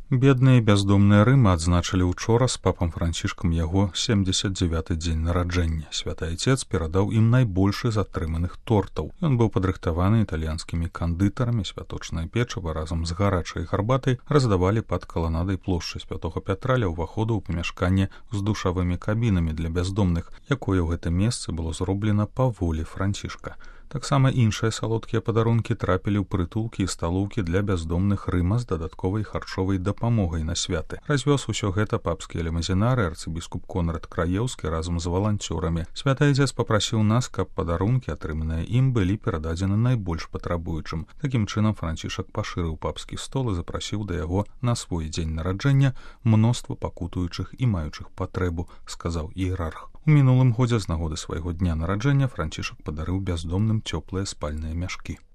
Бедныя і бяздомныя Рыма адзначылі учора з папам Францішкам яго 79-й дзень нараджэння. Святы Айцец перадаў ім найбольшы з атрыманых тортаў. Ён быў падрыхтаваны італьянскімі кандытарамі, святочнае печыва разам з гарачай гарбатай раздавалі пад каланадай плошчы Святога Пятра ля ўваходу ў памяшканне з душавымі кабінамі для бяздомных, якое ў гэтым месцы было зроблена па волі Францішка. Таксама іншыя салодкія падарункі трапілі ў прытулкі і сталоўкі для бяздомных Рыма з дадатковай харчовай дапамогай на святы. Развёз усё гэта папскія лімузінары арцыбіскуп Конрад Краеўскі разам з валанцёрамі. Святы Айцец папрасіў нас, каб падарункі, атрыманыя ім, былі перададзены найбольш патрабуючым. Такім чынам Францішак пашырыў папскі стол і запрасіў да яго на свой дзень нараджэння мноства пакутуючых і маючых патрэбу, сказаў іерарх. У мінулым годзе з нагоды свайго дня нараджэння Францішак падарыў бяздомным цёплыя спальныя мяшкі.